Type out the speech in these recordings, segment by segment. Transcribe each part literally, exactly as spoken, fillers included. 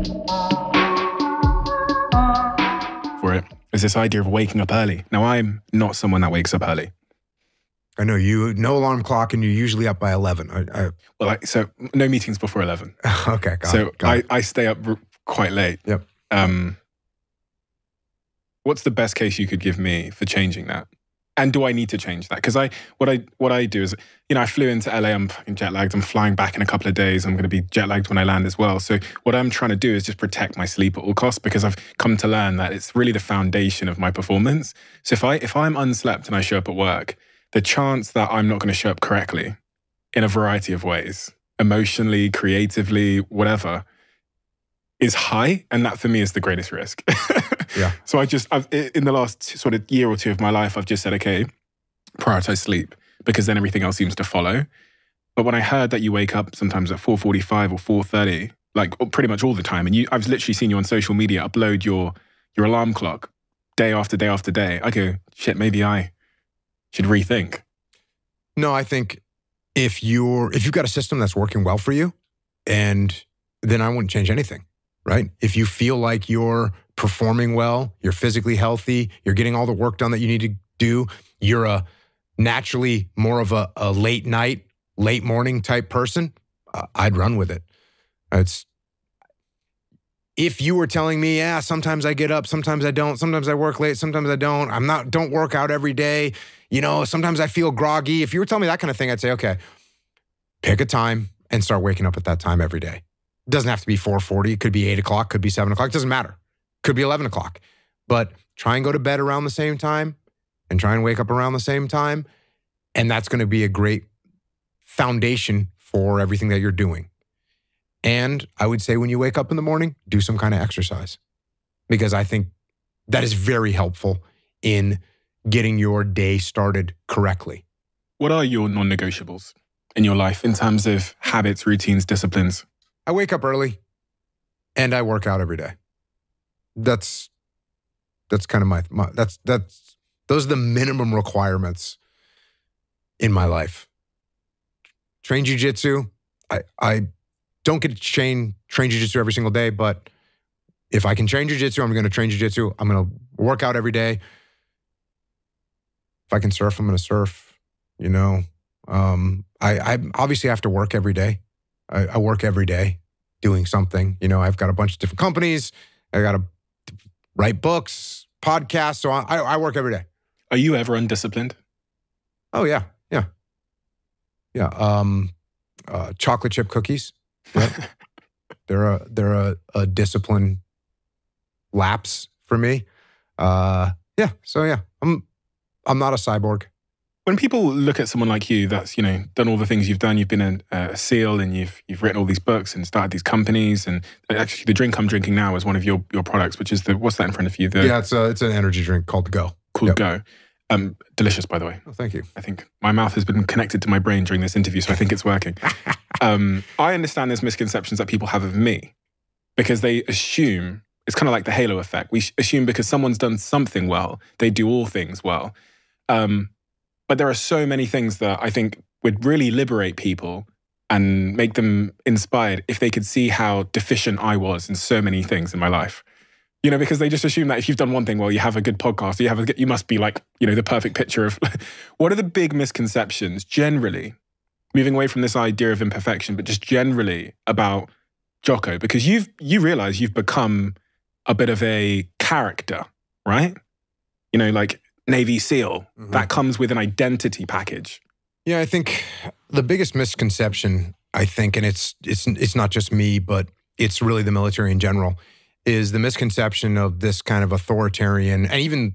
For it is this idea of waking up early. Now, I'm not someone that wakes up early. I know you, no alarm clock, and you're usually up by eleven. I, I, Well, I, so no meetings before eleven. okay, got so it. Got I, it. I stay up r- quite late. Yep. Um, what's the best case you could give me for changing that? And do I need to change that? Because I, what I, what I do is, you know, I flew into L A. I'm fucking jet lagged. I'm flying back in a couple of days. I'm going to be jet lagged when I land as well. So what I'm trying to do is just protect my sleep at all costs, because I've come to learn that it's really the foundation of my performance. So if I, if I'm unslept and I show up at work, the chance that I'm not going to show up correctly in a variety of ways, emotionally, creatively, whatever, is high. And that for me is the greatest risk. Yeah. So I just, I've, in the last sort of year or two of my life, I've just said, okay, prioritize sleep, because then everything else seems to follow. But when I heard that you wake up sometimes at four forty-five or four thirty, like pretty much all the time, and you, I've literally seen you on social media upload your, your alarm clock day after day after day, I go, shit, maybe I should rethink. No, I think if you're, if you've got a system that's working well for you, and then I wouldn't change anything, right? If you feel like you're performing well, you're physically healthy, you're getting all the work done that you need to do, you're a naturally more of a, a late night, late morning type person, uh, I'd run with it. It's, if you were telling me, yeah, sometimes I get up, sometimes I don't, sometimes I work late, sometimes I don't, I'm not, don't work out every day, you know, sometimes I feel groggy. If you were telling me that kind of thing, I'd say, okay, pick a time and start waking up at that time every day. It doesn't have to be four forty. It could be eight o'clock, could be seven o'clock. It doesn't matter. Could be eleven o'clock. But try and go to bed around the same time and try and wake up around the same time. And that's going to be a great foundation for everything that you're doing. And I would say when you wake up in the morning, do some kind of exercise, because I think that is very helpful in getting your day started correctly. What are your non-negotiables in your life in terms of habits, routines, disciplines? I wake up early and I work out every day. That's that's kind of my, my that's that's those are the minimum requirements in my life. Train jiu-jitsu. I I don't get to train train jiu-jitsu every single day, but if I can train jiu-jitsu, I'm going to train jiu-jitsu. I'm going to work out every day. If I can surf, I'm going to surf. You know, um, I I obviously have to work every day. I, I work every day doing something. You know, I've got a bunch of different companies. I got to write books, podcasts. So I, I work every day. Are you ever undisciplined? Oh, yeah. Yeah. Yeah. Um, uh, chocolate chip cookies. Yep. they're a, they're a, a discipline lapse for me. Uh, yeah. So yeah, I'm, I'm not a cyborg. When people look at someone like you that's, you know, done all the things you've done, you've been a, a SEAL and you've you've written all these books and started these companies, and actually the drink I'm drinking now is one of your your products, which is the, what's that in front of you? The, yeah, it's a, it's an energy drink called Go. Called Yep. Go. Um, delicious, by the way. Oh, thank you. I think my mouth has been connected to my brain during this interview, so I think it's working. um, I understand there's misconceptions that people have of me because they assume, it's kind of like the halo effect. We assume because someone's done something well, they do all things well. Um, But there are so many things that I think would really liberate people and make them inspired if they could see how deficient I was in so many things in my life. You know, because they just assume that if you've done one thing well, you have a good podcast, you have a, you must be like, you know, the perfect picture of what are the big misconceptions generally, moving away from this idea of imperfection, but just generally about Jocko, because you've you realize you've become a bit of a character, right? You know, like Navy SEAL, mm-hmm. that comes with an identity package. Yeah, I think the biggest misconception, I think, and it's it's it's not just me, but it's really the military in general, is the misconception of this kind of authoritarian and even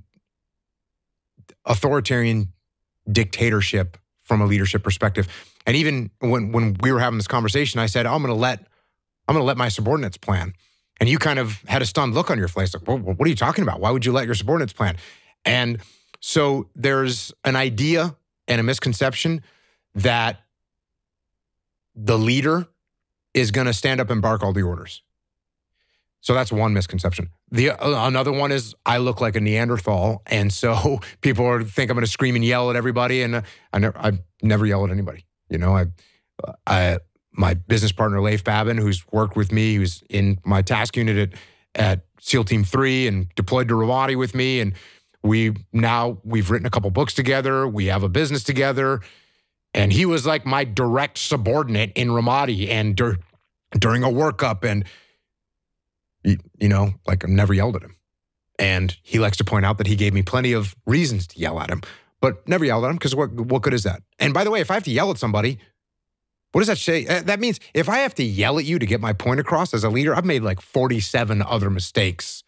authoritarian dictatorship from a leadership perspective. And even when when we were having this conversation, I said, I'm going to let I'm going to let my subordinates plan. And you kind of had a stunned look on your face, like, well, what are you talking about? Why would you let your subordinates plan? And so there's an idea and a misconception that the leader is going to stand up and bark all the orders. So that's one misconception. The uh, another one is I look like a Neanderthal, and so people are, think I'm going to scream and yell at everybody, and uh, I never I never yell at anybody. You know, I I my business partner, Leif Babin, who's worked with me, who's in my task unit at, at SEAL Team three and deployed to Ramadi with me. And we now, we've written a couple books together. We have a business together. And he was like my direct subordinate in Ramadi and dur- during a workup. And, you, you know, like I've never yelled at him. And he likes to point out that he gave me plenty of reasons to yell at him, but never yelled at him because what, what good is that? And by the way, if I have to yell at somebody, what does that say? That means if I have to yell at you to get my point across as a leader, I've made like forty-seven other mistakes.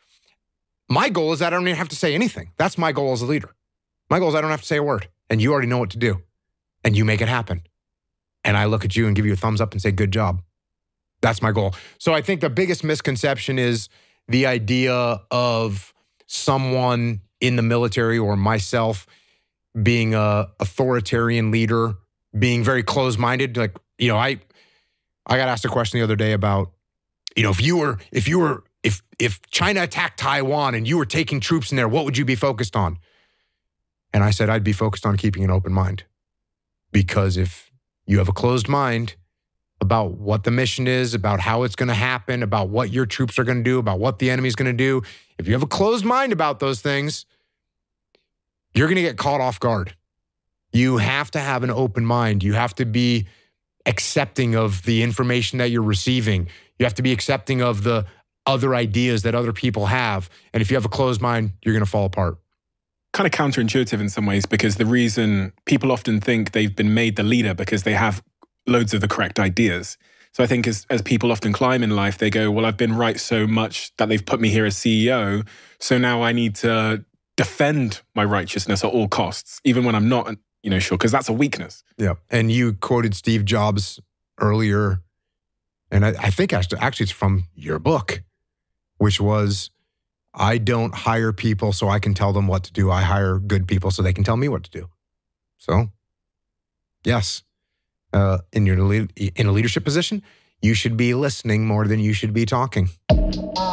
My goal is that I don't even have to say anything. That's my goal as a leader. My goal is I don't have to say a word, and you already know what to do, and you make it happen. And I look at you and give you a thumbs up and say, good job. That's my goal. So I think the biggest misconception is the idea of someone in the military or myself being a authoritarian leader, being very closed-minded. Like, you know, I I got asked a question the other day about, you know, if you were, if you were, if if China attacked Taiwan and you were taking troops in there, what would you be focused on? And I said, I'd be focused on keeping an open mind. Because if you have a closed mind about what the mission is, about how it's going to happen, about what your troops are going to do, about what the enemy's going to do, if you have a closed mind about those things, you're going to get caught off guard. You have to have an open mind. You have to be accepting of the information that you're receiving. You have to be accepting of the other ideas that other people have. And if you have a closed mind, you're going to fall apart. Kind of counterintuitive in some ways, because the reason people often think they've been made the leader because they have loads of the correct ideas. So I think as, as people often climb in life, they go, well, I've been right so much that they've put me here as C E O. So now I need to defend my righteousness at all costs, even when I'm not, you know, sure, because that's a weakness. Yeah. And you quoted Steve Jobs earlier. And I, I think actually, actually it's from your book, which was, I don't hire people so I can tell them what to do. I hire good people so they can tell me what to do. So, yes. Uh, in your in a leadership position, you should be listening more than you should be talking.